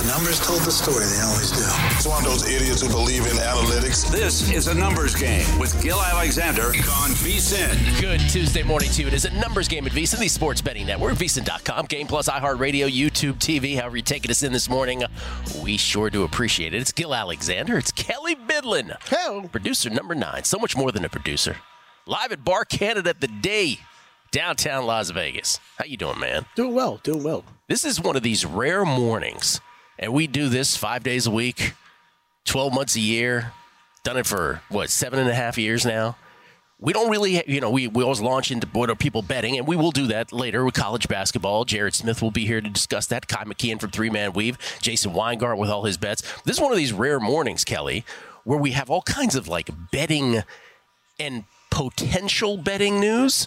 Numbers told the story. They always do. It's one of those idiots who believe in analytics. This is a numbers game with Gil Alexander on VSiN. Good Tuesday morning to you. It is a numbers game at VSiN, the sports betting network, VSiN.com, Game Plus, iHeartRadio, YouTube TV. However you're taking us in this morning, we sure do appreciate it. It's Gil Alexander. It's Kelly Bidlin. Hello. Producer number 9. So much more than a producer. Live at Bar Canada at the Day, downtown Las Vegas. How you doing, man? Doing well. This is one of these rare mornings, and we do this 5 days a week, 12 months a year. Done it for, 7.5 years now? We don't really, we always launch into what are people betting, and we will do that later with college basketball. Jared Smith will be here to discuss that. Kai McKeon from Three Man Weave. Jason Weingart with all his bets. This is one of these rare mornings, Kelly, where we have all kinds of, betting and potential betting news.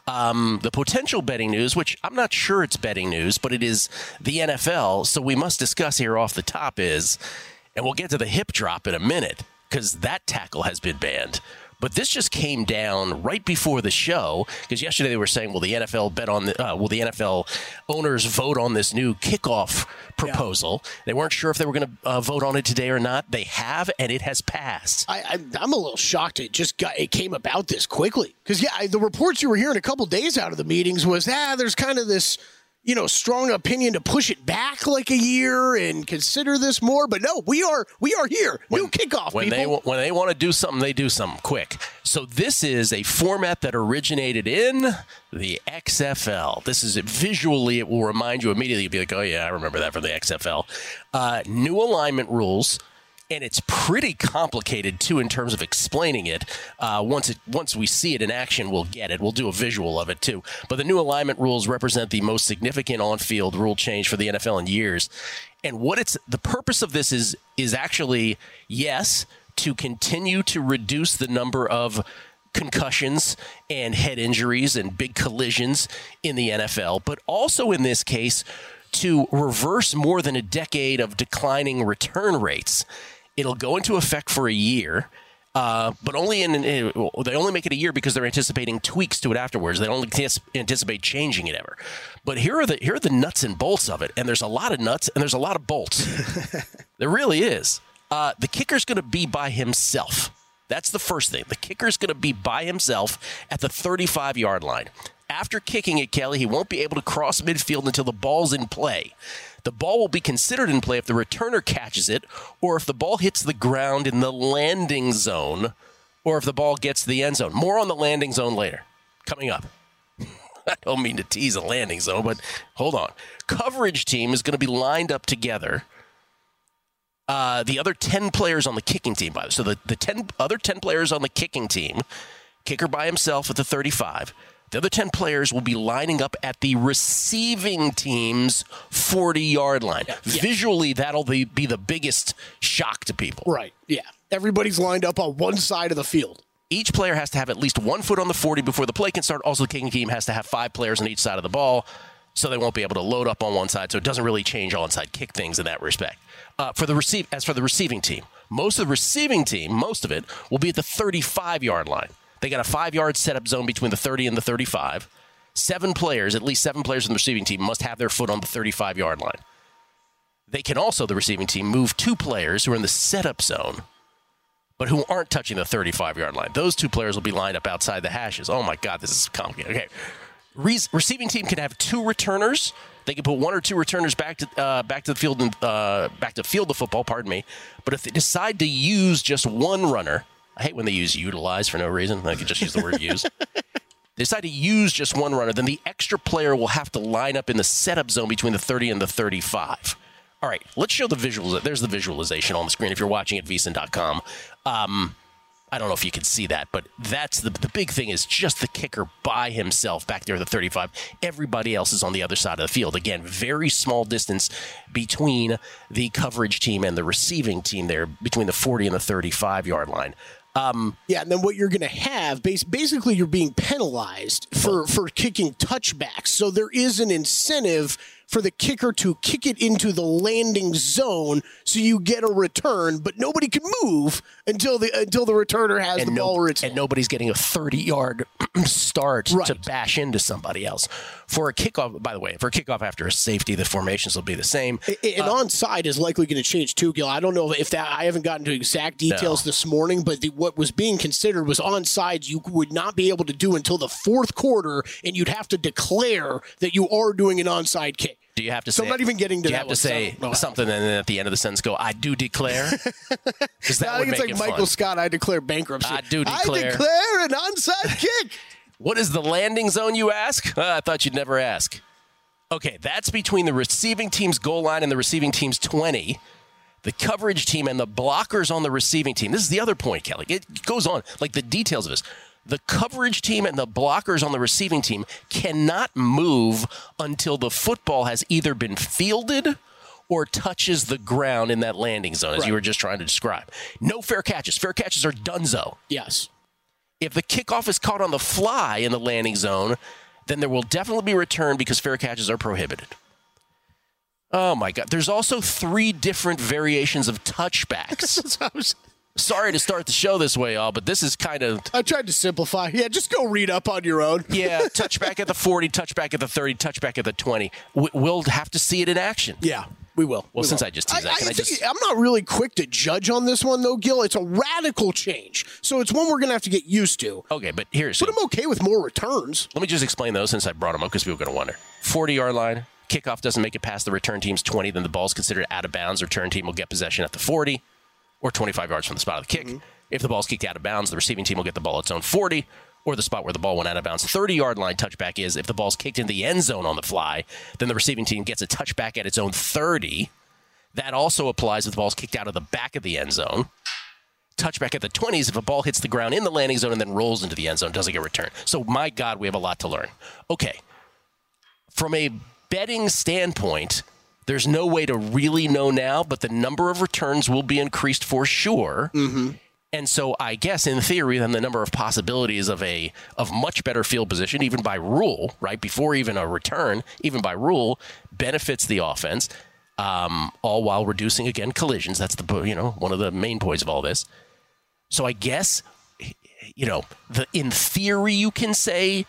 The potential betting news, which I'm not sure it's betting news, but it is the NFL. So we must discuss here off the top is, and we'll get to the hip drop in a minute because that tackle has been banned. But this just came down right before the show because yesterday they were saying, will the NFL will the NFL owners vote on this new kickoff proposal? Yeah. They weren't sure if they were going to vote on it today or not. They have, and it has passed. I'm a little shocked it came about this quickly because the reports you were hearing a couple days out of the meetings was there's kind of this strong opinion to push it back like a year and consider this more. But no, we are here. New kickoff, people. When they want to do something, they do something quick. So this is a format that originated in the XFL. This is visually, it will remind you immediately. You'll be like, oh, yeah, I remember that from the XFL. New alignment rules. And it's pretty complicated, too, in terms of explaining it. Once we see it in action, we'll get it. We'll do a visual of it, too. But the new alignment rules represent the most significant on-field rule change for the NFL in years. And the purpose of this is actually, yes, to continue to reduce the number of concussions and head injuries and big collisions in the NFL, but also in this case, to reverse more than a decade of declining return rates. It'll go into effect for a year, but they only make it a year because they're anticipating tweaks to it afterwards. They don't anticipate changing it ever. But here are the nuts and bolts of it, and there's a lot of nuts and there's a lot of bolts. There really is. The kicker's going to be by himself. That's the first thing. The kicker's going to be by himself at the 35-yard line. After kicking it, Kelly, he won't be able to cross midfield until the ball's in play. The ball will be considered in play if the returner catches it, or if the ball hits the ground in the landing zone, or if the ball gets to the end zone. More on the landing zone later. Coming up. I don't mean to tease a landing zone, but hold on. Coverage team is going to be lined up together. The other 10 players on the kicking team, by the way. So the other 10 players on the kicking team, kicker by himself at the 35. The other 10 players will be lining up at the receiving team's 40-yard line. Yeah. Visually, that'll be the biggest shock to people. Right, yeah. Everybody's lined up on one side of the field. Each player has to have at least 1 foot on the 40 before the play can start. Also, the kicking team has to have 5 players on each side of the ball, so they won't be able to load up on one side, so it doesn't really change onside kick things in that respect. As for the receiving team, most of it, will be at the 35-yard line. They got a 5-yard setup zone between the 30 and the 35. At least 7 players in the receiving team must have their foot on the 35-yard line. They can also, the receiving team, move 2 players who are in the setup zone, but who aren't touching the 35-yard line. Those 2 players will be lined up outside the hashes. Oh, my God, this is complicated. Okay. Receiving team can have 2 returners. They can put 1 or 2 returners back to the field and back to field the football. Pardon me. But if they decide to use just 1 runner, I hate when they use utilize for no reason. I could just use the word use. They decide to use just 1 runner, then the extra player will have to line up in the setup zone between the 30 and the 35. All right, let's show the visuals. There's the visualization on the screen if you're watching at VSiN.com. I don't know if you can see that, but that's the big thing is just the kicker by himself back there at the 35. Everybody else is on the other side of the field. Again, very small distance between the coverage team and the receiving team there, between the 40 and the 35-yard line. And then what you're going to have, basically you're being penalized for kicking touchbacks. So there is an incentive for the kicker to kick it into the landing zone so you get a return, but nobody can move until the returner has the ball where it's and nobody's getting a 30-yard start to bash into somebody else. For a kickoff, by the way, for a kickoff after a safety, the formations will be the same. An onside is likely going to change too, Gil. I don't know if that. I haven't gotten to exact details this morning, but what was being considered was onsides you would not be able to do until the fourth quarter, and you'd have to declare that you are doing an onside kick. Do you have to so say? I'm not even getting to do you that. Have to say something, and then at the end of the sentence, go, "I do declare." Because that I would think it's make like it Michael fun. Scott. I declare bankruptcy. I do declare. I declare an onside kick. What is the landing zone, you ask? I thought you'd never ask. Okay, that's between the receiving team's goal line and the receiving team's 20. The coverage team and the blockers on the receiving team. This is the other point, Kelly. It goes on, like the details of this. The coverage team and the blockers on the receiving team cannot move until the football has either been fielded or touches the ground in that landing zone, as you were just trying to describe. No fair catches. Fair catches are donezo. Yes. If the kickoff is caught on the fly in the landing zone, then there will definitely be a return because fair catches are prohibited. Oh, my God. There's also 3 different variations of touchbacks. Sorry to start the show this way, all, but this is kind of... I tried to simplify. Yeah, just go read up on your own. Yeah, touchback at the 40, touchback at the 30, touchback at the 20. We'll have to see it in action. Yeah, we will. Well, since I just teased that, I'm not really quick to judge on this one, though, Gil. It's a radical change. So it's one we're going to have to get used to. Okay, but here's... But I'm okay with more returns. Let me just explain those since I brought them up because people are going to wonder. 40-yard line, kickoff doesn't make it past the return team's 20, then the ball's considered out of bounds. Return team will get possession at the 40 or 25 yards from the spot of the kick. Mm-hmm. If the ball's kicked out of bounds, the receiving team will get the ball at its own 40 or the spot where the ball went out of bounds. 30-yard line touchback is if the ball's kicked in the end zone on the fly, then the receiving team gets a touchback at its own 30. That also applies if the ball's kicked out of the back of the end zone. Touchback at the 20s if a ball hits the ground in the landing zone and then rolls into the end zone, doesn't get returned. So, my God, we have a lot to learn. Okay. From a betting standpoint, there's no way to really know now, but the number of returns will be increased for sure. Mm-hmm. And so I guess in theory, then the number of possibilities of much better field position, even by rule, right, before even a return, even by rule, benefits the offense, all while reducing, again, collisions. That's one of the main points of all this. So I guess, in theory, you can say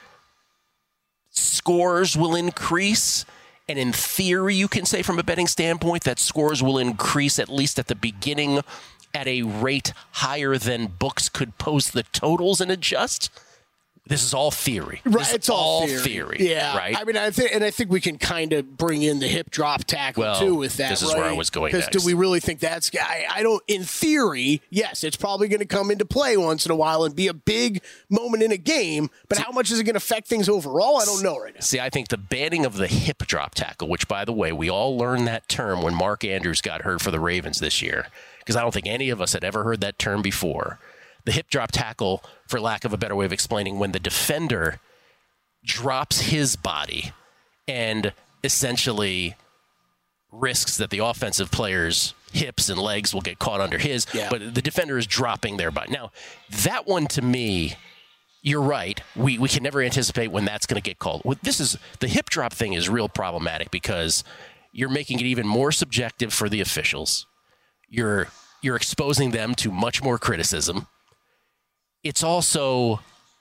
scores will increase. And in theory, you can say from a betting standpoint that scores will increase at least at the beginning at a rate higher than books could post the totals and adjust. This is all theory. Right, it's all theory. Yeah, right. I mean, I think we can kind of bring in the hip drop tackle too with that. This is where I was going next. Because do we really think that's? I don't. In theory, yes, it's probably going to come into play once in a while and be a big moment in a game. But how much is it going to affect things overall? I don't know right now. See, I think the banning of the hip drop tackle, which by the way, we all learned that term when Mark Andrews got hurt for the Ravens this year, because I don't think any of us had ever heard that term before. The hip drop tackle, for lack of a better way of explaining, when the defender drops his body and essentially risks that the offensive player's hips and legs will get caught under his, but the defender is dropping their body. Now, that one to me, you're right. We can never anticipate when that's going to get called. The hip drop thing is real problematic because you're making it even more subjective for the officials. You're exposing them to much more criticism. It also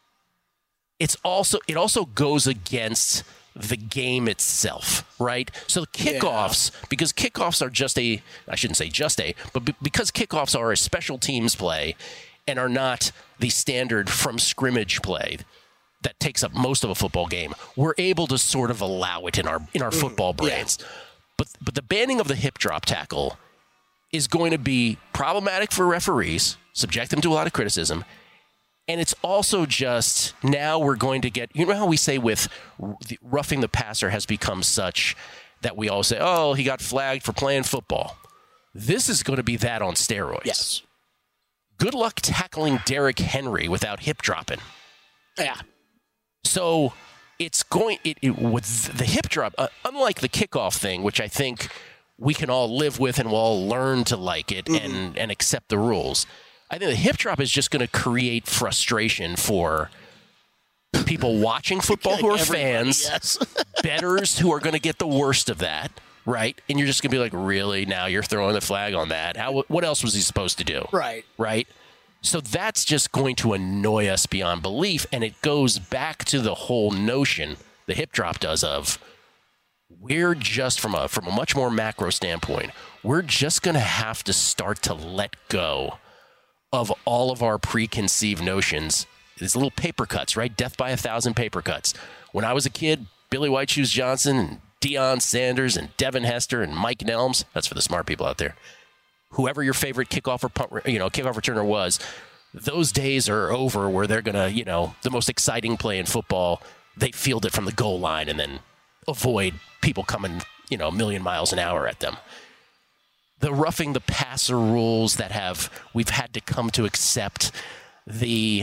goes against the game itself, right? So kickoffs, because kickoffs are because kickoffs are a special teams play and are not the standard from scrimmage play that takes up most of a football game, we're able to sort of allow it in our football brains. Yeah. But the banning of the hip drop tackle is going to be problematic for referees, subject them to a lot of criticism. And it's also just now we're going to get, how we say with roughing the passer has become such that we all say, oh, he got flagged for playing football. This is going to be that on steroids. Yes. Good luck tackling Derrick Henry without hip dropping. Yeah. So it's going, with the hip drop, unlike the kickoff thing, which I think we can all live with and we'll all learn to like it and accept the rules. I think the hip drop is just going to create frustration for people watching football who are fans, yes. bettors who are going to get the worst of that, right? And you're just going to be like, really? Now you're throwing the flag on that? What else was he supposed to do? Right? So that's just going to annoy us beyond belief, and it goes back to the whole notion the hip drop does of we're just from a much more macro standpoint, we're just going to have to start to let go of all of our preconceived notions. These little paper cuts, right? Death by 1,000 paper cuts. When I was a kid, Billy White Shoes Johnson and Deion Sanders and Devin Hester and Mike Nelms, that's for the smart people out there. Whoever your favorite kickoff or kickoff returner was, those days are over where they're going to, the most exciting play in football, they field it from the goal line and then avoid people coming, a million miles an hour at them. The roughing the passer rules that we've had to come to accept, that's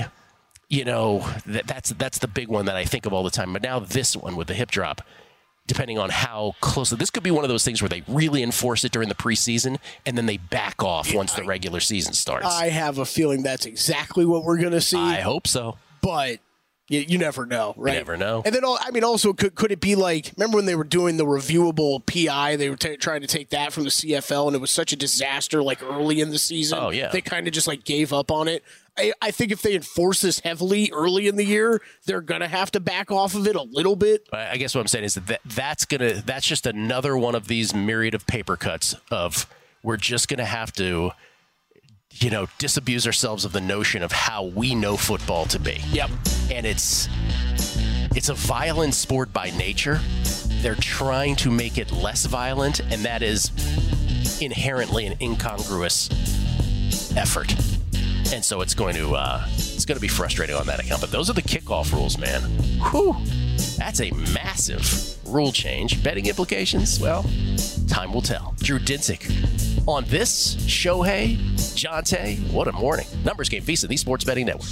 the big one that I think of all the time. But now this one with the hip drop, depending on how close, this could be one of those things where they really enforce it during the preseason and then they back off once the regular season starts. I have a feeling that's exactly what we're going to see. I hope so. But you never know, right? You never know. And then, also, could it be like, remember when they were doing the reviewable PI? They were trying to take that from the CFL, and it was such a disaster, like, early in the season. Oh, yeah. They kind of just, gave up on it. I think if they enforce this heavily early in the year, they're going to have to back off of it a little bit. I guess what I'm saying is that's just another one of these myriad of paper cuts of we're just going to have to disabuse ourselves of the notion of how we know football to be. Yep. And it's a violent sport by nature. They're trying to make it less violent, and that is inherently an incongruous effort. And so it's going to be frustrating on that account. But those are the kickoff rules, man. Whew. That's a massive rule change. Betting implications? Well, time will tell. Drew Dinsick on this Shohei Jonte. What a morning. Numbers Game, VSiN, the Sports Betting Network.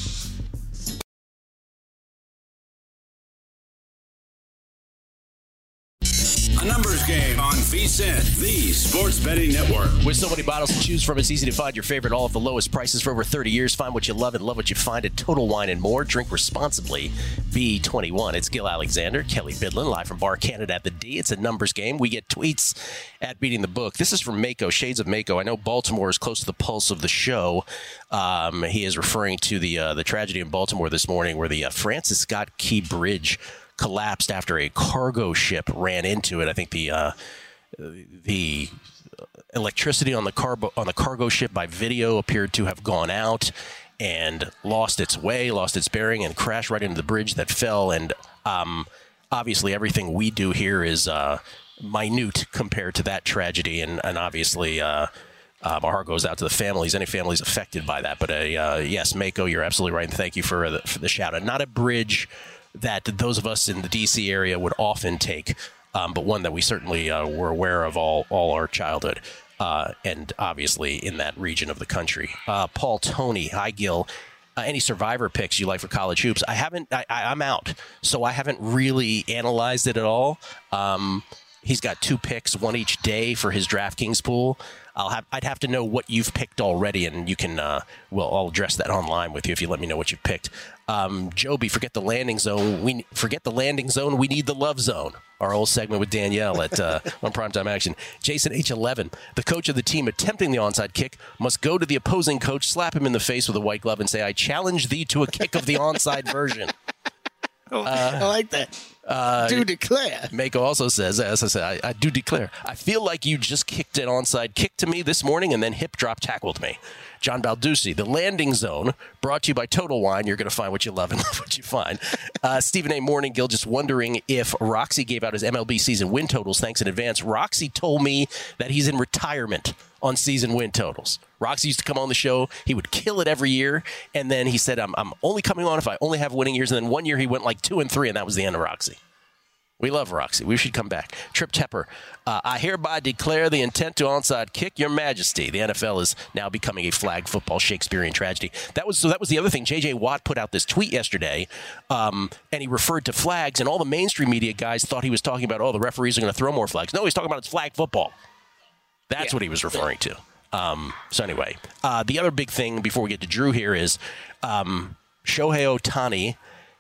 A numbers game on VSiN, the Sports Betting Network. With so many bottles to choose from, it's easy to find your favorite, all at the lowest prices for over 30 years. Find what you love and love what you find at Total Wine & More. Drink responsibly. B21. It's Gil Alexander, Kelly Bidlin, live from Bar Canada at the D. It's a numbers game. We get tweets at Beating the Book. This is from Mako, Shades of Mako. I know Baltimore is close to the pulse of the show. He is referring to the tragedy in Baltimore this morning where the Francis Scott Key Bridge collapsed after a cargo ship ran into it. I think the electricity on the cargo ship by video appeared to have gone out and lost its bearing, and crashed right into the bridge that fell. And obviously, everything we do here is minute compared to that tragedy. And obviously, our heart goes out to the families, any families affected by that. But yes, Mako, you're absolutely right, and thank you for the shout out. Not a bridge that those of us in the D.C. area would often take, but one that we certainly were aware of all our childhood, and obviously in that region of the country. Paul Tony, hi Gil. Any survivor picks you like for college hoops? I'm out, so I haven't really analyzed it at all. He's got 2 picks, one each day for his DraftKings pool. I'd have to know what you've picked already, and you can. I'll address that online with you if you let me know what you've picked. Joby, forget the landing zone. We need the love zone. Our old segment with Danielle at on Primetime Action. Jason H11, the coach of the team attempting the onside kick must go to the opposing coach, slap him in the face with a white glove, and say, "I challenge thee to a kick of the onside version." I like that. Do declare. Mako also says, as I said, I do declare. I feel like you just kicked an onside kick to me this morning and then hip drop tackled me. John Balducci, the landing zone, brought to you by Total Wine. You're going to find what you love and love what you find. Stephen A. Morningill just wondering if Roxy gave out his MLB season win totals. Thanks in advance. Roxy told me that he's in retirement on season win totals. Roxy used to come on the show. He would kill it every year. And then he said, I'm only coming on if I only have winning years. And then one year he went like 2-3, and that was the end of Roxy. We love Roxy. We should come back. Trip Tepper, I hereby declare the intent to onside kick, Your Majesty. The NFL is now becoming a flag football Shakespearean tragedy. That was the other thing. J.J. Watt put out this tweet yesterday, and he referred to flags, and all the mainstream media guys thought he was talking about, the referees are going to throw more flags. No, he's talking about it's flag football. That's what he was referring to. So anyway, the other big thing before we get to Drew here is Shohei Ohtani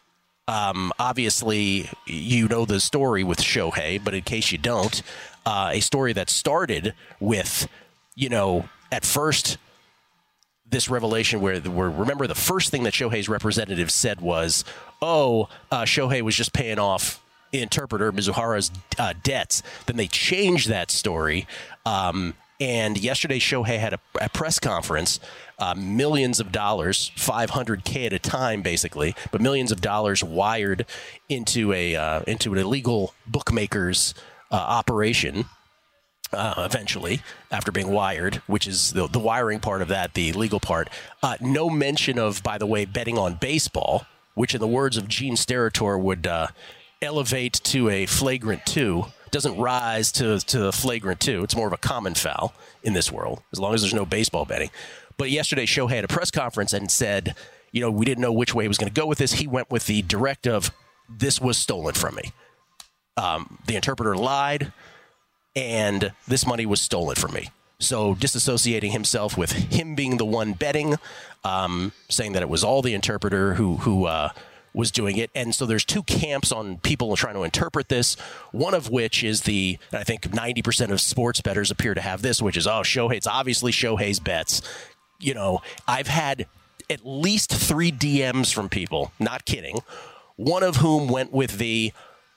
Obviously, you know the story with Shohei, but in case you don't, a story that started with, at first, this revelation where remember the first thing that Shohei's representative said was, Shohei was just paying off the interpreter Mizuhara's debts. Then they changed that story. And yesterday, Shohei had a press conference, millions of dollars, $500K at a time, basically, but millions of dollars wired into an illegal bookmaker's operation. Eventually, after being wired, which is the wiring part of that, the legal part. No mention of, by the way, betting on baseball, which in the words of Gene Steratore would elevate to a flagrant 2. Doesn't rise to a flagrant 2. It's more of a common foul in this world, as long as there's no baseball betting. But yesterday, Shohei had a press conference and said, we didn't know which way he was going to go with this. He went with the direct of, this was stolen from me. The interpreter lied, and this money was stolen from me. So disassociating himself with him being the one betting, saying that it was all the interpreter who was doing it. And so there's two camps on people trying to interpret this, one of which is I think 90% of sports bettors appear to have this, which is, it's obviously Shohei's bets. I've had at least 3 DMs from people, not kidding, one of whom went with the,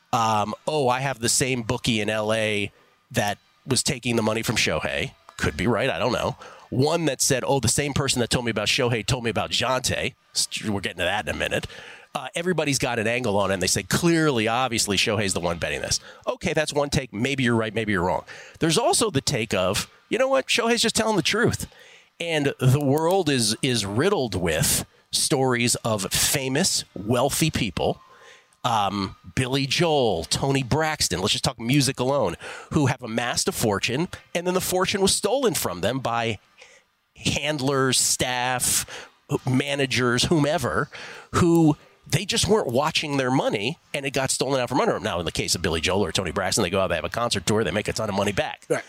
I have the same bookie in L.A. that was taking the money from Shohei. Could be right, I don't know. One that said, the same person that told me about Shohei told me about Jonte. We're getting to that in a minute. Everybody's got an angle on it, and they say, clearly, obviously, Shohei's the one betting this. Okay, that's one take. Maybe you're right, maybe you're wrong. There's also the take of, you know what, Shohei's just telling the truth. And the world is riddled with stories of famous, wealthy people, Billy Joel, Tony Braxton, let's just talk music alone, who have amassed a fortune, and then the fortune was stolen from them by handlers, staff, managers, whomever, who they just weren't watching their money, and it got stolen out from under them. Now, in the case of Billy Joel or Tony Braxton, they go out, they have a concert tour, they make a ton of money back. Right.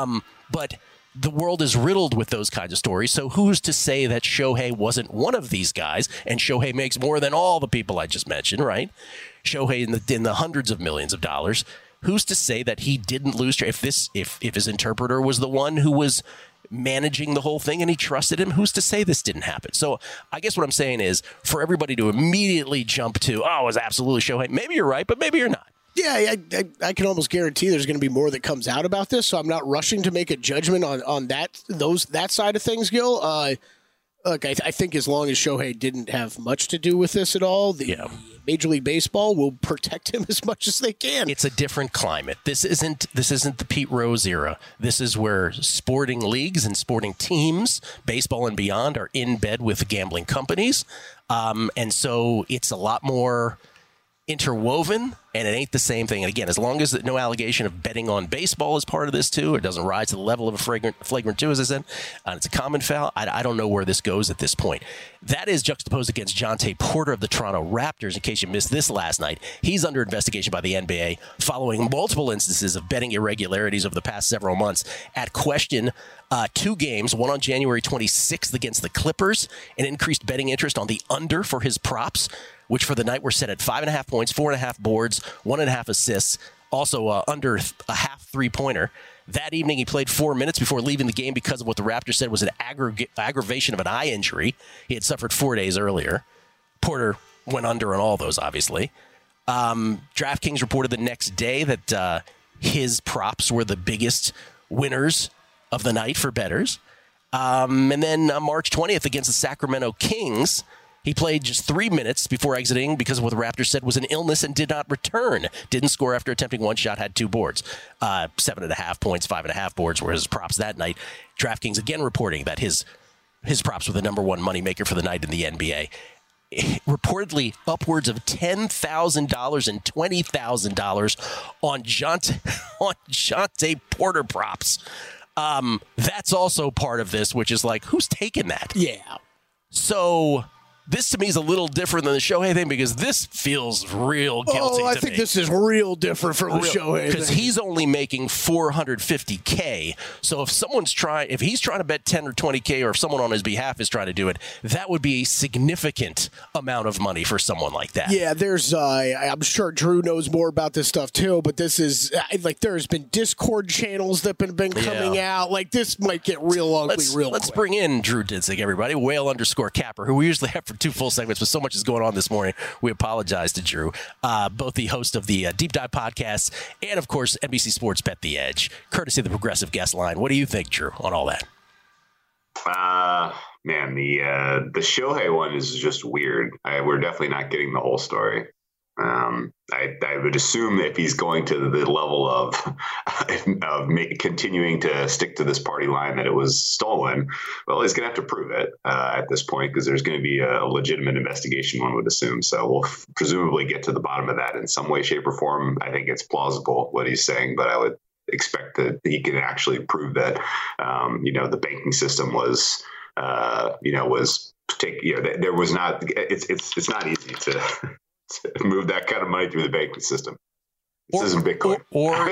But the world is riddled with those kinds of stories, so who's to say that Shohei wasn't one of these guys, and Shohei makes more than all the people I just mentioned, right? Shohei in the hundreds of millions of dollars. Who's to say that he didn't lose? If his interpreter was the one who was managing the whole thing and he trusted him, who's to say this didn't happen? So I guess what I'm saying is, for everybody to immediately jump to, it was absolutely Shohei, maybe you're right, but maybe you're not. Yeah, I can almost guarantee there's going to be more that comes out about this, so I'm not rushing to make a judgment on that side of things, Gil. Look, I think as long as Shohei didn't have much to do with this at all, Major League Baseball will protect him as much as they can. It's a different climate. This isn't the Pete Rose era. This is where sporting leagues and sporting teams, baseball and beyond, are in bed with gambling companies, and so it's a lot more interwoven, and it ain't the same thing. And again, as long as no allegation of betting on baseball is part of this too, it doesn't rise to the level of a flagrant 2, as I said, and it's a common foul, I don't know where this goes at this point. That is juxtaposed against Jonte Porter of the Toronto Raptors, in case you missed this last night. He's under investigation by the NBA following multiple instances of betting irregularities over the past several months. At question, 2 games, one on January 26th against the Clippers, an increased betting interest on the under for his props, which for the night were set at 5.5 points, 4.5 boards, 1.5 assists, also under a half 3-pointer. That evening, he played 4 minutes before leaving the game because of what the Raptors said was an aggravation of an eye injury he had suffered 4 days earlier. Porter went under on all those, obviously. DraftKings reported the next day that his props were the biggest winners of the night for bettors. And then March 20th against the Sacramento Kings, he played just 3 minutes before exiting because of what the Raptors said was an illness and did not return. Didn't score after attempting 1 shot, had 2 boards. 7.5 points, 5.5 boards were his props that night. DraftKings again reporting that his props were the number one moneymaker for the night in the NBA. Reportedly upwards of $10,000 and $20,000 on Jonte Porter props. That's also part of this, which is like, who's taking that? Yeah. So This to me is a little different than the Shohei thing because this feels real guilty. I think this is real different from the Shohei because he's only making $450K. So if he's trying to bet 10 or 20K, or if someone on his behalf is trying to do it, that would be a significant amount of money for someone like that. Yeah, there's. I'm sure Drew knows more about this stuff too, but this is like there's been Discord channels that have been coming out. Like this might get real ugly Let's quick. bring in Drew Dinsick, everybody. Whale_Capper, who we usually have for 2 full segments, but so much is going on this morning. We apologize to Drew, both the host of the Deep Dive podcast and, of course, NBC Sports Bet the Edge, courtesy of the Progressive Guest Line. What do you think, Drew, on all that? Man, the Shohei one is just weird. We're definitely not getting the whole story. I would assume that if he's going to the level of continuing to stick to this party line that it was stolen, well, he's going to have to prove it at this point because there's going to be a legitimate investigation, one would assume. So we'll presumably get to the bottom of that in some way, shape, or form. I think it's plausible what he's saying, but I would expect that he can actually prove that, the banking system was there was not. It's not easy to move that kind of money through the banking system. This isn't Bitcoin.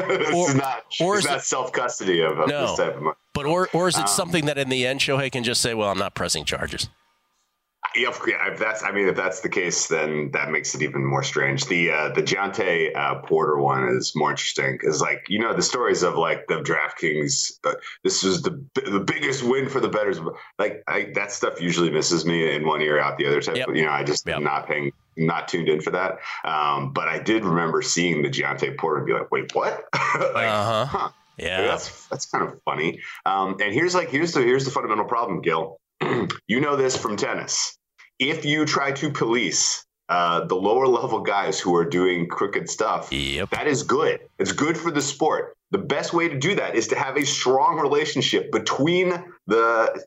It's not self-custody of this type of money. But or is it something that in the end Shohei can just say, well, I'm not pressing charges? Yeah, if that's the case, then that makes it even more strange. The Dejounte Porter one is more interesting because, the stories of the DraftKings. This was the biggest win for the bettors. That stuff usually misses me in one ear, out the other. Type. Yep. I just am not tuned in for that. But I did remember seeing the Dejounte Porter and be like, wait, what? Huh. Yeah, that's kind of funny. And here's the fundamental problem, Gil. You know this from tennis. If you try to police the lower level guys who are doing crooked stuff, that is good. It's good for the sport. The best way to do that is to have a strong relationship between the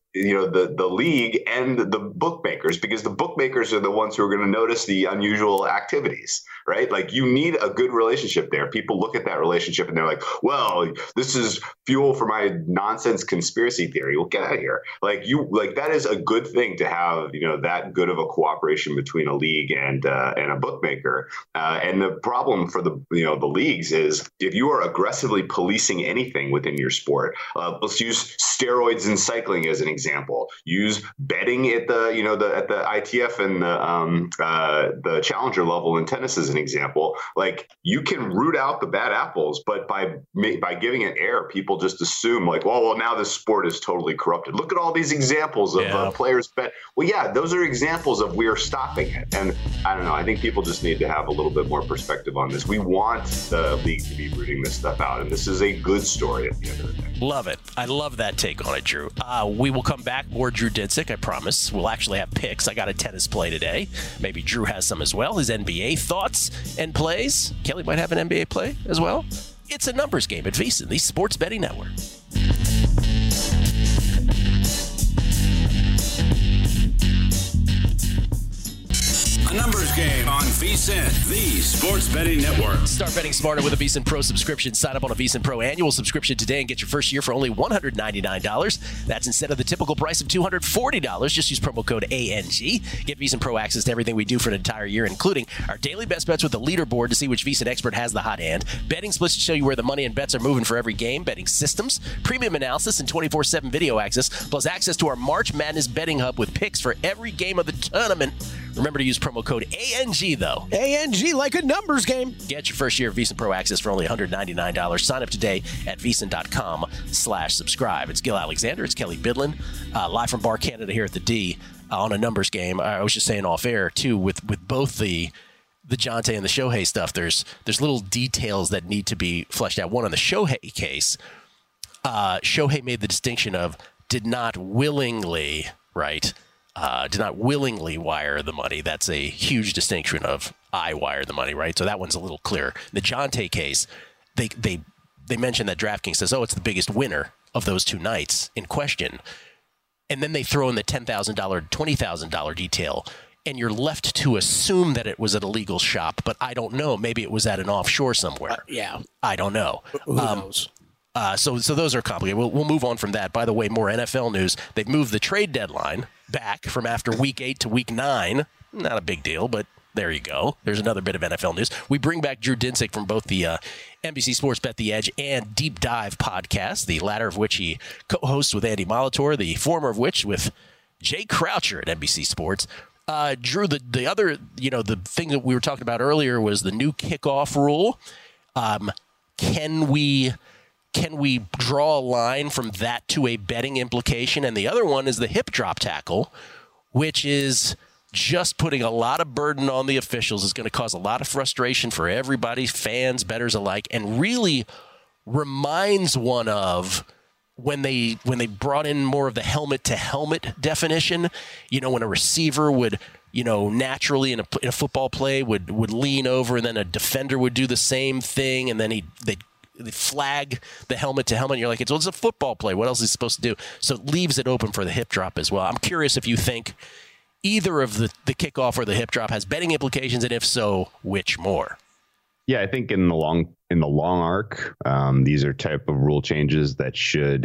league and the bookmakers, because the bookmakers are the ones who are going to notice the unusual activities, right? You need a good relationship there. People look at that relationship and they're like, well, this is fuel for my nonsense conspiracy theory. Well, get out of here. That is a good thing to have, that good of a cooperation between a league and a bookmaker. And the problem for the leagues is if you are aggressively policing anything within your sport, let's use steroids and cycling as an example. Use betting at the ITF and the challenger level in tennis as an example. You can root out the bad apples, but by giving it air, people just assume well, now this sport is totally corrupted. Look at all these examples of players bet. Well, yeah, those are examples of we're stopping it. And I don't know. I think people just need to have a little bit more perspective on this. We want the league to be rooting this stuff out, and this is a good story at the end of the day. Love it. I love that take on it, Drew. We will come back. More Drew Dinsick, I promise. We'll actually have picks. I got a tennis play today. Maybe Drew has some as well. His NBA thoughts and plays. Kelly might have an NBA play as well. It's a numbers game at VSiN, the Sports Betting Network. A numbers game on VSiN, the Sports Betting Network. Start betting smarter with a VSiN Pro subscription. Sign up on a VSiN Pro annual subscription today and get your first year for only $199. That's instead of the typical price of $240. Just use promo code ANG. Get VSiN Pro access to everything we do for an entire year, including our daily best bets with the leaderboard to see which VSiN expert has the hot hand, betting splits to show you where the money and bets are moving for every game, betting systems, premium analysis, and 24/7 video access, plus access to our March Madness betting hub with picks for every game of the tournament. Remember to use promo code ANG, though. ANG, like a numbers game. Get your first year of VSiN Pro access for only $199. Sign up today at VSiN.com/subscribe. It's Gil Alexander. It's Kelly Bidlin. Live from Bar Canada here at the D on a numbers game. I was just saying off air, too, with both the Dejounte and the Shohei stuff, there's little details that need to be fleshed out. One, on the Shohei case, Shohei made the distinction of did not willingly wire the money. That's a huge distinction of I wired the money, right? So that one's a little clearer. The Dejounte case, they mentioned that DraftKings says, it's the biggest winner of those two nights in question. And then they throw in the $10,000, $20,000 detail, and you're left to assume that it was at a legal shop, but I don't know. Maybe it was at an offshore somewhere. Yeah. I don't know. Who knows? So those are complicated. We'll move on from that. By the way, more NFL news. They've moved the trade deadline back from after Week 8 to Week 9. Not a big deal, but there you go. There's another bit of NFL news. We bring back Drew Dinsick from both the NBC Sports Bet the Edge and Deep Dive podcast, the latter of which he co-hosts with Andy Molitor, the former of which with Jay Croucher at NBC Sports. Drew, the other, the thing that we were talking about earlier was the new kickoff rule. Can we draw a line from that to a betting implication? And the other one is the hip drop tackle, which is just putting a lot of burden on the officials. It's going to cause a lot of frustration for everybody, fans, bettors alike, and really reminds one of when they brought in more of the helmet-to-helmet definition, when a receiver would, naturally in a football play would lean over, and then a defender would do the same thing, and then they'd flag the helmet to helmet. You're like, it's a football play. What else is he supposed to do? So it leaves it open for the hip drop as well. I'm curious if you think either of the kickoff or the hip drop has betting implications, and if so, which more? Yeah, I think in the long arc, these are type of rule changes that should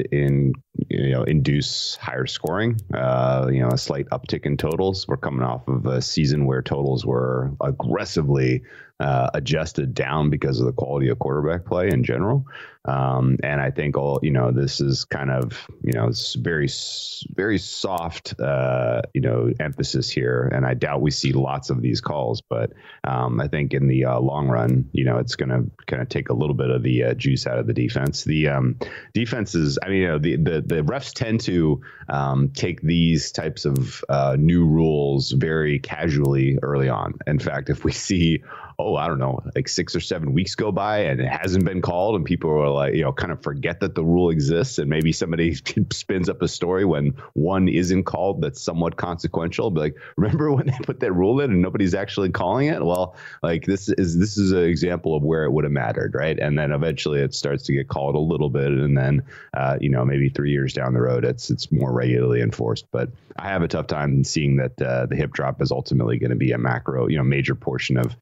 induce higher scoring. A slight uptick in totals. We're coming off of a season where totals were aggressively adjusted down because of the quality of quarterback play in general. And I think this is kind of, it's very, very soft, emphasis here. And I doubt we see lots of these calls, but I think in the long run, it's going to kind of take a little bit of the juice out of the defense. The defense is, the refs tend to take these types of new rules very casually early on. In fact, if we see, I don't know, like 6 or 7 weeks go by and it hasn't been called and people are like, kind of forget that the rule exists, and maybe somebody spins up a story when one isn't called that's somewhat consequential. Be like, remember when they put that rule in and nobody's actually calling it? Well, like this is an example of where it would have mattered, right? And then eventually it starts to get called a little bit, and then maybe 3 years down the road it's more regularly enforced. But I have a tough time seeing that the hip drop is ultimately going to be a major portion of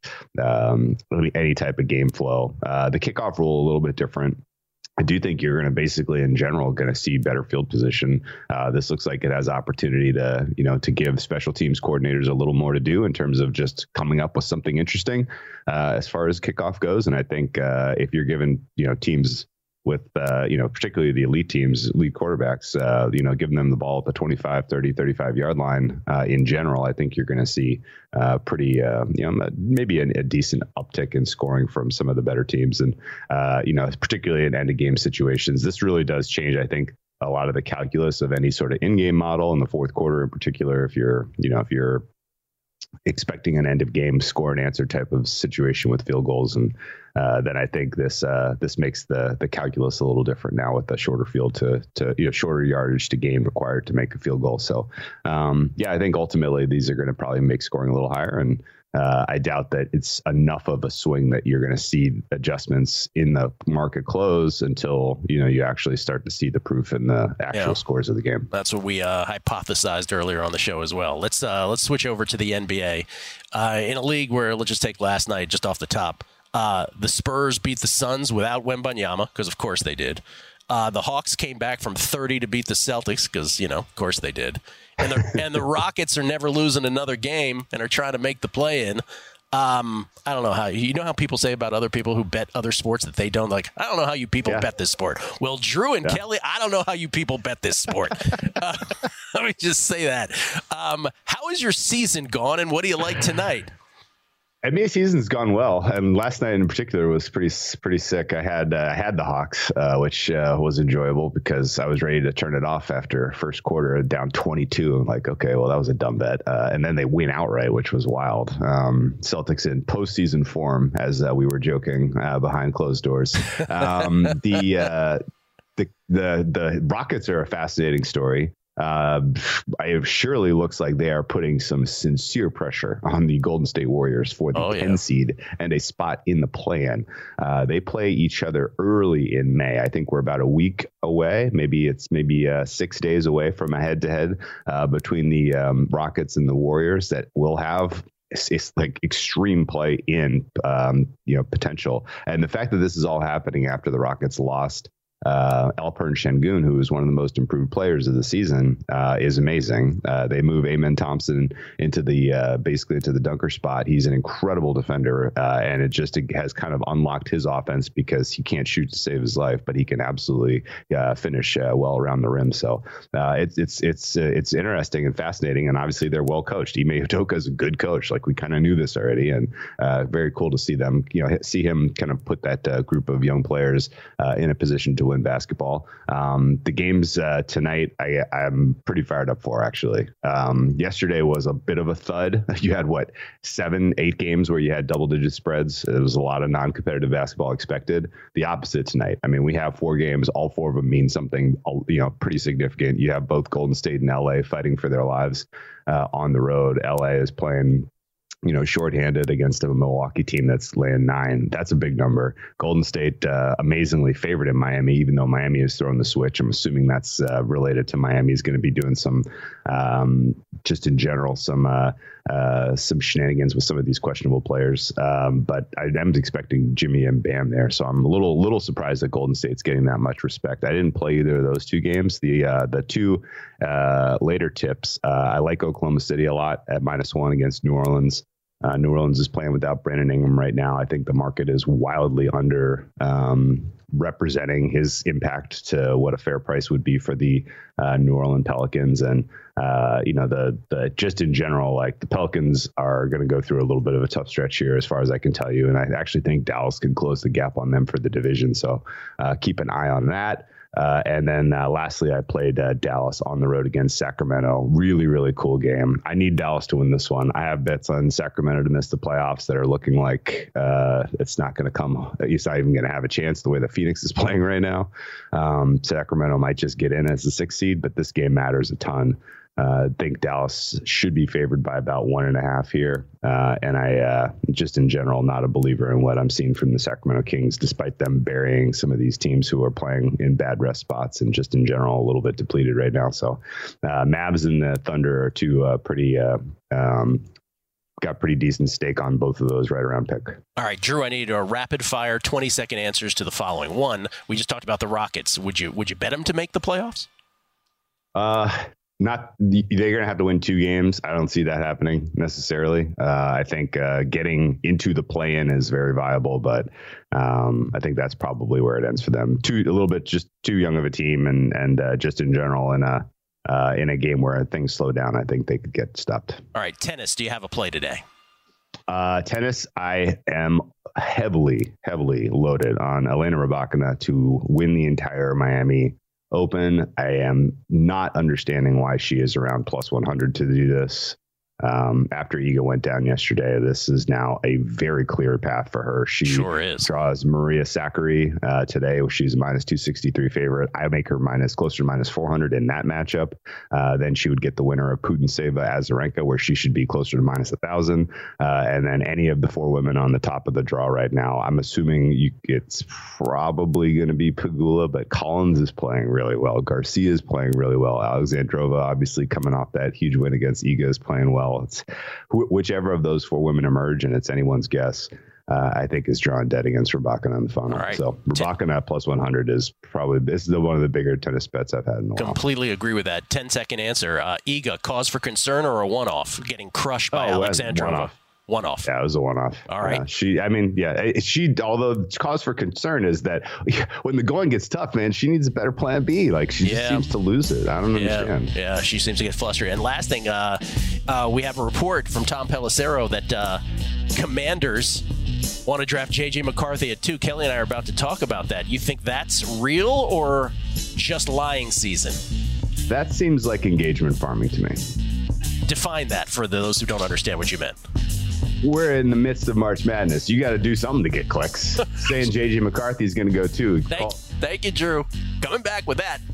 any type of game flow. The kickoff rule a little bit different. I do think you're going to basically, in general, going to see better field position. This looks like it has opportunity to give special teams coordinators a little more to do in terms of just coming up with something interesting as far as kickoff goes. And I think if you're given teams with, particularly the elite teams, elite quarterbacks, giving them the ball at the 25, 30, 35 yard line in general, I think you're going to see pretty, maybe a decent uptick in scoring from some of the better teams. And, particularly in end of game situations, this really does change, I think, a lot of the calculus of any sort of in-game model in the fourth quarter in particular. If you're expecting an end of game score and answer type of situation with field goals, and then I think this makes the calculus a little different now with the shorter field to shorter yardage to gain required to make a field goal. So I think ultimately these are going to probably make scoring a little higher, and I doubt that it's enough of a swing that you're going to see adjustments in the market close until you actually start to see the proof in the actual scores of the game. That's what we hypothesized earlier on the show as well. Let's switch over to the NBA. In a league where, let's just take last night just off the top, the Spurs beat the Suns without Wembanyama, because of course they did. The Hawks came back from 30 to beat the Celtics because, of course they did. And the Rockets are never losing another game and are trying to make the play-in. I don't know how people say about other people who bet other sports that they don't like. I don't know how you people bet this sport. Well, Drew and Kelly, I don't know how you people bet this sport. Let me just say that. How has your season gone, and what do you like tonight? NBA season's gone well, and last night in particular was pretty sick. I had the Hawks, which was enjoyable because I was ready to turn it off after first quarter, down 22. I'm like, okay, well that was a dumb bet, and then they win outright, which was wild. Celtics in postseason form, as we were joking behind closed doors. The Rockets are a fascinating story. It surely looks like they are putting some sincere pressure on the Golden State Warriors for the 10 seed and a spot in the play-in. They play each other early in May. I think we're about a week away. Maybe 6 days away from a head-to-head between the Rockets and the Warriors that will have it's like extreme play in potential. And the fact that this is all happening after the Rockets lost Alpern Şengün, who is one of the most improved players of the season, is amazing. They move Amen Thompson into the basically into the dunker spot. He's an incredible defender, and it has kind of unlocked his offense because he can't shoot to save his life, but he can absolutely finish well around the rim. So it's interesting and fascinating, and obviously they're well coached. Ime Udoka is a good coach. Like, we kind of knew this already, and very cool to see them, see him kind of put that group of young players in a position to win basketball. The games tonight, I'm pretty fired up for, actually. Yesterday was a bit of a thud. You had 7-8 games where you had double-digit spreads. There was a lot of non-competitive basketball expected. The opposite tonight. I mean, we have 4 games. All 4 of them mean something, pretty significant. You have both Golden State and LA fighting for their lives on the road. LA is playing shorthanded against a Milwaukee team that's laying 9. That's a big number. Golden State amazingly favored in Miami, even though Miami has thrown the switch. I'm assuming that's related to Miami is going to be doing some, just in general, some shenanigans with some of these questionable players. But I am expecting Jimmy and Bam there, so I'm a little surprised that Golden State's getting that much respect. I didn't play either of those 2 games. The 2 later tips, I like Oklahoma City a lot at -1 against New Orleans. New Orleans is playing without Brandon Ingram right now. I think the market is wildly under representing his impact to what a fair price would be for the New Orleans Pelicans. And, the just in general, like, the Pelicans are going to go through a little bit of a tough stretch here, as far as I can tell you. And I actually think Dallas can close the gap on them for the division. So keep an eye on that. And then lastly, I played Dallas on the road against Sacramento. Really, really cool game. I need Dallas to win this one. I have bets on Sacramento to miss the playoffs that are looking like it's not going to come. It's not even going to have a chance the way that Phoenix is playing right now. Sacramento might just get in as the 6th seed, but this game matters a ton. I think Dallas should be favored by about 1.5 here. And I just in general, not a believer in what I'm seeing from the Sacramento Kings, despite them burying some of these teams who are playing in bad rest spots and just in general a little bit depleted right now. So Mavs and the Thunder are 2 pretty got pretty decent stake on both of those right around pick. All right, Drew, I need a rapid fire 20-second answers to the following. 1, we just talked about the Rockets. Would you bet them to make the playoffs? They're going to have to win 2 games. I don't see that happening necessarily. I think getting into the play-in is very viable, but I think that's probably where it ends for them. A little bit just too young of a team, and just in general in a game where things slow down, I think they could get stopped. All right, tennis. Do you have a play today? Tennis, I am heavily loaded on Elena Rybakina to win the entire Miami Open. I am not understanding why she is around +100 to do this. After Iga went down yesterday, this is now a very clear path for her. She sure is. Draws Maria Sakkari today. She's a -263 favorite. I make her closer to -400 in that matchup. Then she would get the winner of Putintseva Azarenka, where she should be closer to -1,000. And then any of the 4 women on the top of the draw right now. I'm assuming it's probably going to be Pegula, but Collins is playing really well. Garcia is playing really well. Alexandrova, obviously coming off that huge win against Iga, is playing well. It's whichever of those 4 women emerge, and it's anyone's guess. I think is drawn dead against Rybakina in the final. Right. So Rybakina at +100 is probably one of the bigger tennis bets I've had in a while. Completely agree with that. 10-second answer. Iga, cause for concern or a one-off? Getting crushed by Alexandrova. One-off. Yeah, it was a one-off. All right. Although cause for concern is that when the going gets tough, man, she needs a better plan B. Like, she just seems to lose it. I don't understand. Yeah, she seems to get flustered. And last thing, we have a report from Tom Pelissero that Commanders want to draft J.J. McCarthy at 2. Kelly and I are about to talk about that. You think that's real or just lying season? That seems like engagement farming to me. Define that for those who don't understand what you meant. We're in the midst of March Madness. You got to do something to get clicks. Saying J.J. McCarthy is going to go 2. Thank you, Drew. Coming back with that.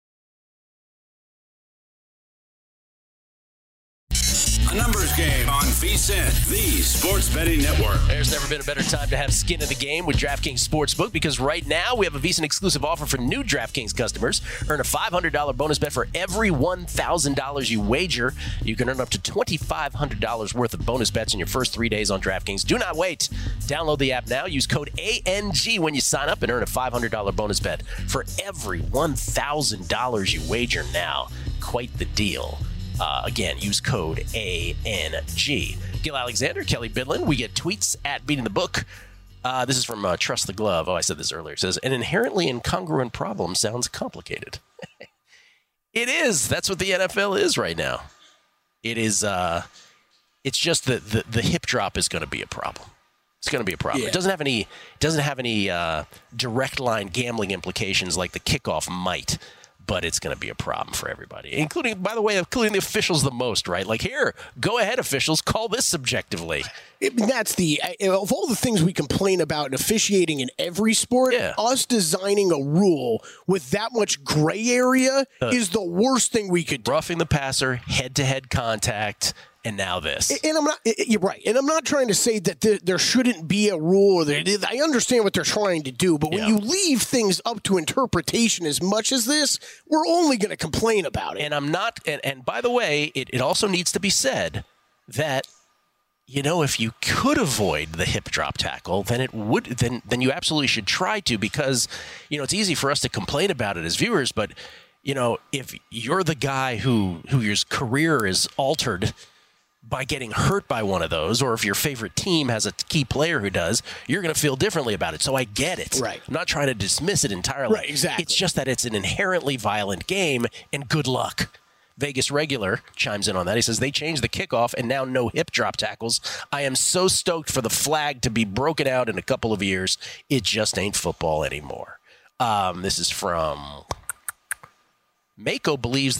A numbers game on VSiN, the Sports Betting Network. There's never been a better time to have skin in the game with DraftKings Sportsbook because right now we have a VSiN exclusive offer for new DraftKings customers. Earn a $500 bonus bet for every $1,000 you wager. You can earn up to $2,500 worth of bonus bets in your first 3 days on DraftKings. Do not wait. Download the app now. Use code ANG when you sign up and earn a $500 bonus bet for every $1,000 you wager now. Quite the deal. Again, use code ANG. Gil Alexander, Kelly Bidlin. We get tweets at Beating the Book. This is from Trust the Glove. Oh, I said this earlier. It says, an inherently incongruent problem sounds complicated. It is. That's what the NFL is right now. It is. It's just that the hip drop is going to be a problem. It's going to be a problem. Yeah. It doesn't have any direct line gambling implications like the kickoff might. But it's going to be a problem for everybody, including, by the way, including the officials the most, right? Like, here, go ahead, officials, call this subjectively. That's of all the things we complain about in officiating in every sport, us designing a rule with that much gray area is the worst thing we could do. Roughing the passer, head-to-head contact, and now this. And I'm not. You're right. And I'm not trying to say that there shouldn't be a rule. I understand what they're trying to do, but when you leave things up to interpretation as much as this, we're only going to complain about it. And I'm not. And by the way, it also needs to be said that, you know, if you could avoid the hip drop tackle, then it would. Then you absolutely should try to, because, you know, it's easy for us to complain about it as viewers, but, you know, if you're the guy whose career is altered by getting hurt by one of those, or if your favorite team has a key player who does, you're going to feel differently about it. So I get it. Right. I'm not trying to dismiss it entirely. Right, exactly. It's just that it's an inherently violent game, and good luck. Vegas Regular chimes in on that. He says, they changed the kickoff and now no hip drop tackles. I am so stoked for the flag to be broken out in a couple of years. It just ain't football anymore. This is from Mako. Believes the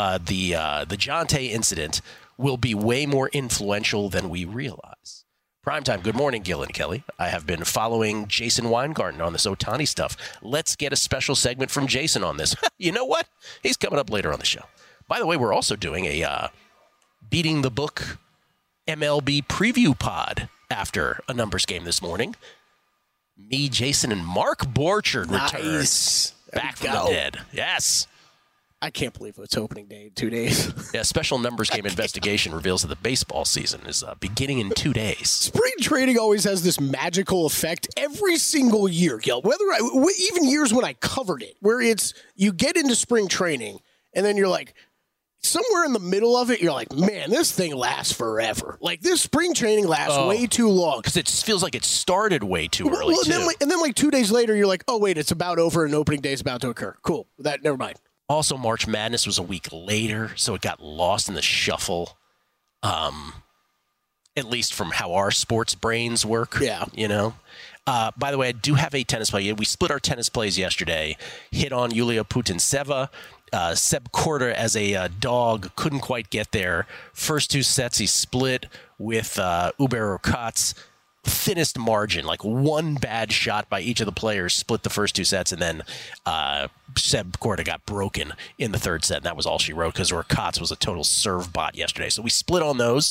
Jonte incident will be way more influential than we realize. Primetime, good morning, Gil and Kelly. I have been following Jason Weingarten on this Ohtani stuff. Let's get a special segment from Jason on this. You know what? He's coming up later on the show. By the way, we're also doing a Beating the Book MLB preview pod after a numbers game this morning. Me, Jason, and Mark Borchard return back from the dead. Yes. I can't believe it's opening day in 2 days. Yeah, special numbers game investigation reveals that the baseball season is beginning in 2 days. Spring training always has this magical effect every single year, Gil. Even years when I covered it, where it's you get into spring training and then you're like, somewhere in the middle of it, you're like, man, this thing lasts forever. Like, this spring training lasts way too long. Because it feels like it started way too early, too. And then 2 days later, you're like, oh, wait, it's about over and opening day is about to occur. Cool. Never mind. Also, March Madness was a week later, so it got lost in the shuffle, at least from how our sports brains work. Yeah. You know? By the way, I do have a tennis play. We split our tennis plays yesterday. Hit on Yulia Putintseva. Seb Korda as a dog couldn't quite get there. First two sets he split with Uber Urkacz. Thinnest margin, like one bad shot by each of the players split the first two sets, and then Seb Korda got broken in the third set, and that was all she wrote because Urkacz was a total serve bot yesterday. So we split on those.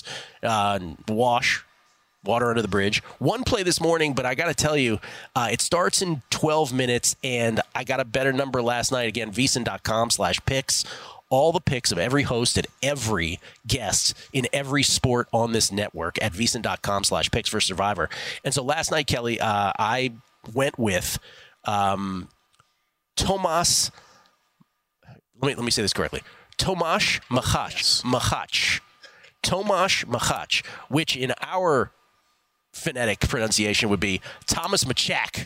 Water under the bridge. One play this morning, but I got to tell you, it starts in 12 minutes, and I got a better number last night. Again, VSiN.com/picks. All the picks of every host and every guest in every sport on this network at VSiN.com/picks for Survivor. And so last night, Kelly, I went with Tomas. Let me say this correctly. Tomas Machach. Tomas Machach, which in our phonetic pronunciation would be Thomas Machak.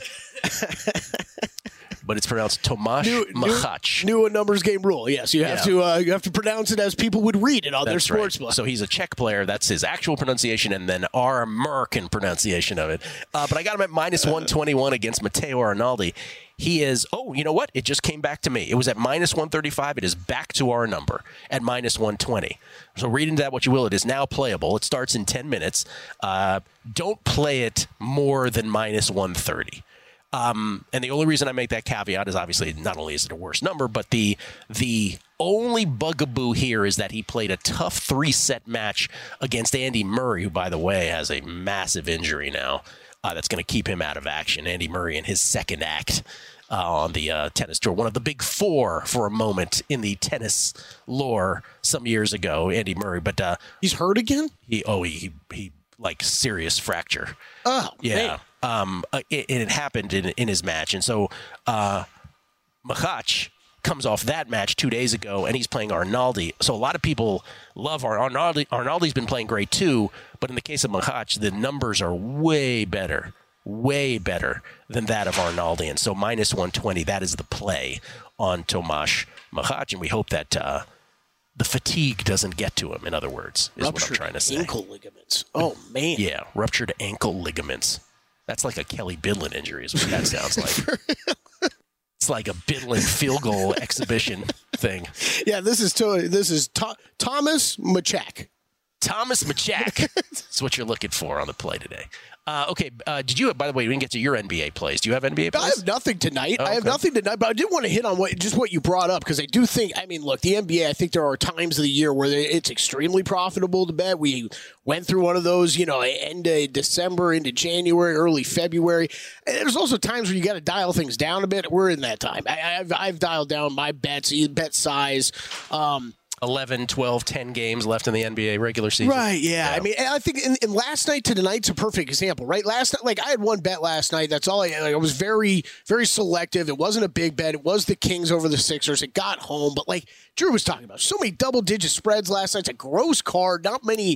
But it's pronounced Tomas Machach. New numbers game rule. Yes, you have to pronounce it as people would read it on their sportsbook. Right. So he's a Czech player. That's his actual pronunciation, and then our American pronunciation of it. But I got him at -121 against Matteo Arnaldi. He is, you know what? It just came back to me. It was at -135. It is back to our number at -120. So read into that what you will. It is now playable. It starts in 10 minutes. Don't play it more than -130. And the only reason I make that caveat is obviously not only is it a worse number, but the only bugaboo here is that he played a tough 3-set match against Andy Murray, who, by the way, has a massive injury now that's going to keep him out of action. Andy Murray in his second act on the tennis tour, one of the big four for a moment in the tennis lore some years ago, Andy Murray. But he's hurt again? He like serious fracture. Oh, yeah. It happened in his match. And so Makhac comes off that match 2 days ago, and he's playing Arnaldi. So a lot of people love Arnaldi. Arnaldi's been playing great too, but in the case of Makhac, the numbers are way better than that of Arnaldi. And so minus 120, that is the play on Tomasz Makhac, and we hope that the fatigue doesn't get to him, in other words, is what I'm trying to say. Ankle ligaments. Oh, man. Yeah, ruptured ankle ligaments. That's like a Kelly Bidlin injury is what that sounds like. It's like a Bidlin field goal exhibition thing. Yeah, this is Thomas Machak. Thomas Machak. That's what you're looking for on the play today. Okay, did you, by the way, we didn't get to your NBA plays. Do you have NBA plays? I have nothing tonight. I have nothing tonight, but I did want to hit on what you brought up, because I do think, look, the NBA, I think there are times of the year where it's extremely profitable to bet. We went through one of those, end of December into January, early February. And there's also times where you got to dial things down a bit. We're in that time. I've dialed down my bet size. 11, 12, 10 games left in the NBA regular season. Right, yeah. I think in last night to tonight's a perfect example, right? Last night, I had one bet last night. That's all I was very, very selective. It wasn't a big bet. It was the Kings over the Sixers. It got home. But like Drew was talking about, so many double-digit spreads last night. It's a gross card. Not many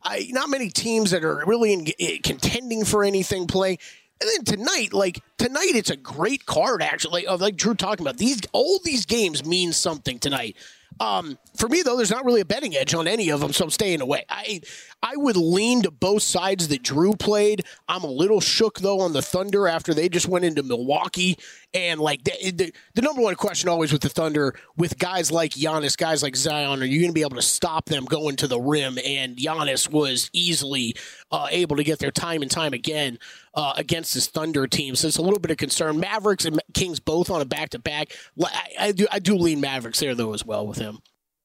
teams that are really contending for anything playing. And then tonight, it's a great card, actually. Like Drew talking about, all these games mean something tonight. For me, though, there's not really a betting edge on any of them, so I'm staying away. I would lean to both sides that Drew played. I'm a little shook, though, on the Thunder after they just went into Milwaukee. And, the number one question always with the Thunder, with guys like Giannis, guys like Zion, are you going to be able to stop them going to the rim? And Giannis was easily able to get there time and time again against this Thunder team. So it's a little bit of concern. Mavericks and Kings both on a back-to-back. I do lean Mavericks there, though, as well with him.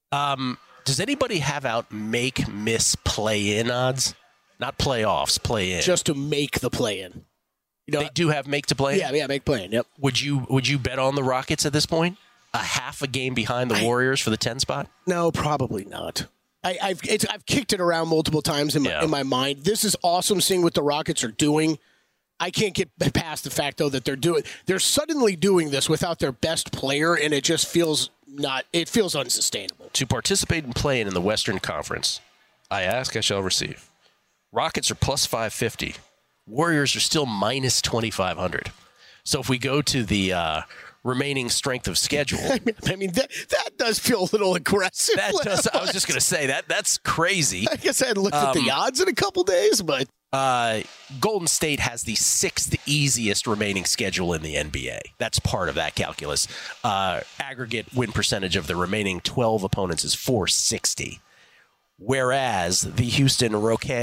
Does anybody have out miss play-in odds? Not playoffs, play-in. Just to make the play-in. They do have make to play-in? Yeah, make play-in, yep. Would you bet on the Rockets at this point? A half a game behind the Warriors for the 10 spot? No, probably not. I've kicked it around multiple times in my mind. This is awesome seeing what the Rockets are doing. I can't get past the fact, though, that they're suddenly doing this without their best player, and it just feels unsustainable. To participate in play-in the Western Conference, I ask, I shall receive. Rockets are plus 550. Warriors are still minus 2,500. So if we go to the remaining strength of schedule, that does feel a little aggressive. That does. I was just going to say that's crazy. I guess I hadn't looked at the odds in a couple days, but Golden State has the 6th easiest remaining schedule in the NBA. That's part of that calculus. Aggregate win percentage of the remaining 12 opponents is .460, whereas the Houston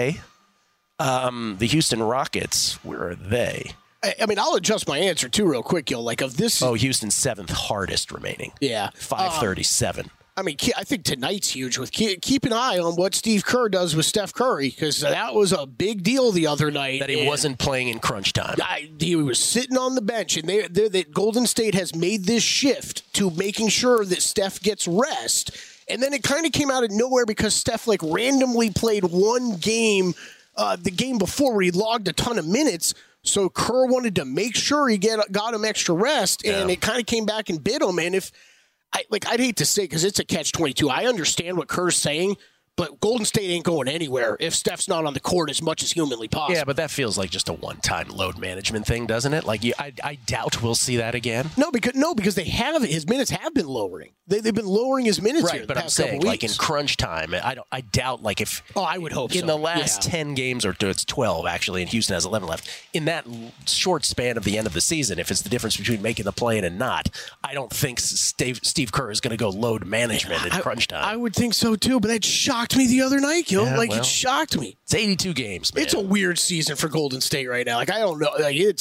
Rockets, where are they? I'll adjust my answer too real quick, Gil. Houston's 7th hardest remaining. Yeah, 537. I think tonight's huge. With keep an eye on what Steve Kerr does with Steph Curry, because that was a big deal the other night. That he wasn't playing in crunch time. He was sitting on the bench, and that Golden State has made this shift to making sure that Steph gets rest. And then it kind of came out of nowhere because Steph randomly played one game, the game before where he logged a ton of minutes. So Kerr wanted to make sure he got him extra rest, and it kind of came back and bit him. And I'd hate to say, because it's a catch-22. I understand what Kerr's saying, but Golden State ain't going anywhere if Steph's not on the court as much as humanly possible. Yeah, but that feels like just a one-time load management thing, doesn't it? I doubt we'll see that again. No, because his minutes have been lowering. They've been lowering his minutes here. Right, but I'm saying in crunch time, I doubt if. Oh, I would hope so. In the last 10 games, or it's 12 actually, and Houston has 11 left. In that short span of the end of the season, if it's the difference between making the play-in and not, I don't think Steve Kerr is going to go load management in crunch time. I would think so too, but that shocked me the other night, Gil. It shocked me. It's 82 games, man. It's a weird season for Golden State right now. I don't know.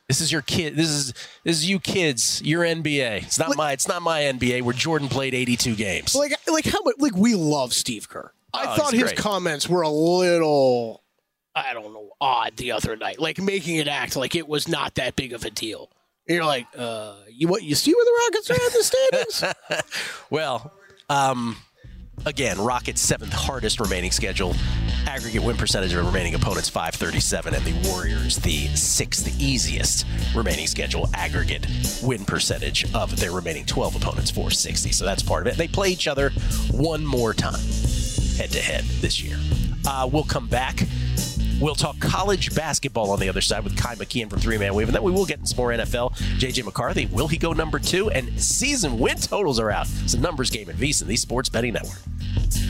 This is your kid. This is you kids. Your NBA. It's not my NBA where Jordan played 82 games. Like how much? Like we love Steve Kerr. I thought his great. comments were a little, I don't know, odd the other night. Like making it act like it was not that big of a deal. And you're like, you see where the Rockets are in the standings? Well, again, Rockets' 7th hardest remaining schedule. Aggregate win percentage of remaining opponents, .537, and the Warriors, the 6th easiest remaining schedule. Aggregate win percentage of their remaining 12 opponents, .460. So that's part of it. They play each other one more time, head-to-head this year. We'll come back. We'll talk college basketball on the other side with Kai McKeon from 3-Man Wave, and then we will get into some more NFL. J.J. McCarthy, will he go number 2? And season win totals are out. It's a numbers game at VSiN, the Sports Betting Network.